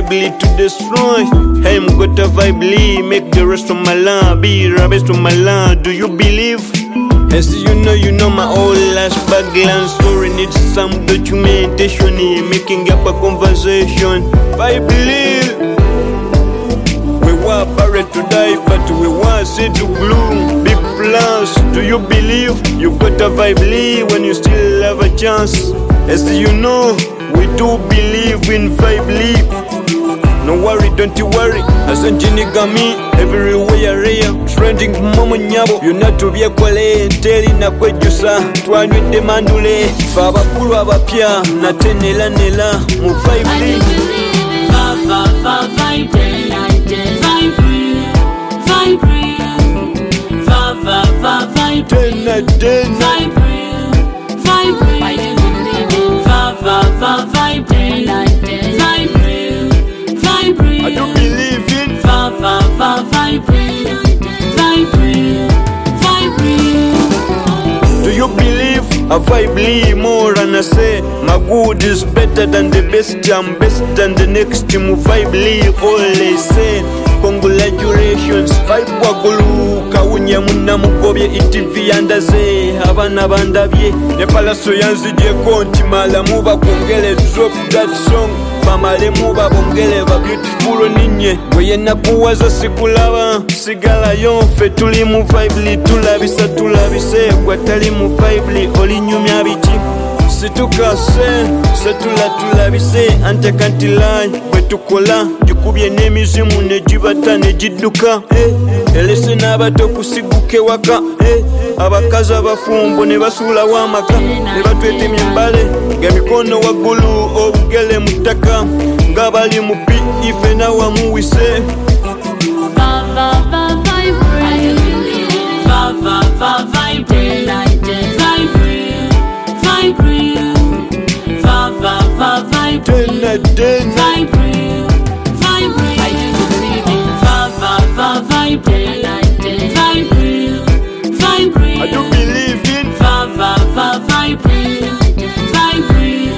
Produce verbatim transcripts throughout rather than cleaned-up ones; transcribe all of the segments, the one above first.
vibely to destroy. I'm got a vibely, make the rest of my life be the best of my life. Do you believe? As you know, you know my old last background story needs some documentation, making up a conversation. I believe we were buried to die, but we were set to bloom. Big plus, do you believe you got a vibe when you still have a chance? As you know, we do believe in vibe. No worry, don't you worry. Asanjini gami everywhere rare. Trending mama nyabo. You not to be a kwale teli na kwejusa. Twanwe demandule. Baba kulu abapya na tenela nela mu vibe. Va va va vibe vibe vibe va va va vibe tena tena vibe vibe va va va vibe vibe I don't believe in va va va vibe vibe vibe. Do you believe a vibe more than I say? My good is better than the best. I'm best than the next. Mu vibe always say congratulations. Vibe wagulu kawunya muna mukobye itivi yandaze abana bandabye ne palaso yanzidye konti mala muba kongele drop that song. Mamale muba bongele ba beautiful ninye weye nakuwaza sikulaba sigala yonfe tuli mu vibe tulabisa tulabise kwatali mu vibe oli nyumya biti situkase setula tulabise ante kantilanye bwetukola jikubye n'emizimu ne jibata ne jidduka eh, elese n'abato kusiguke waka eh, abakazi abafumbo ne basuula w'amaka ne batweta emyambale ng'emikono waggulu obugele mu ttaka nga bali mu pi ife nawamuwise Va va va vibe va va va vibe vibe va va va vibe tena tena vibe vibe va va va vibe vibe vibe. I do believe in va va va vibe vibe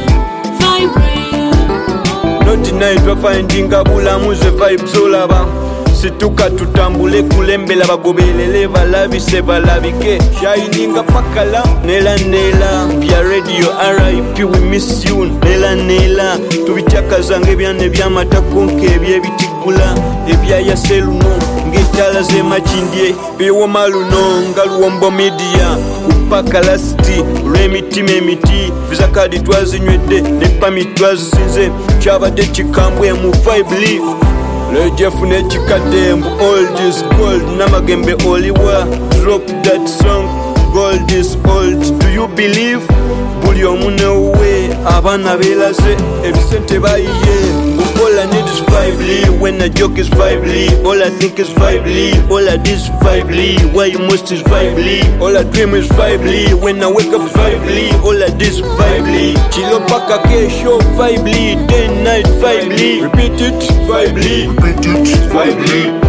vibe. not tonight twafindinga bulamuze vibes olaba situka tutambule kulembela bagobelele balabise balabike shininga pakala nela nela pia radio R I P we miss you nela nela tubichakazange byane byamatakonke ebyebitigula ebya yaseluno ngitala ze machindie biwo maluno ngaluombo media upaka lasti remiti emiti vizakadi twazinywedde ne pamit twazinze kyabadde kikambwe mu vibe Lejefu ne chikadembu old is gold namagembe oliwa drop that song gold is old. Do you believe buli omune uwe abana belaze ebisente bayiye all I need is vibely when a joke is vibely all I think is vibely all I do is vibely why you most is vibely all I dream is vibely when I wake up vibely all I do is vibely chilo paka kesho vibely day night vibely repeat it vibely repeat it vibely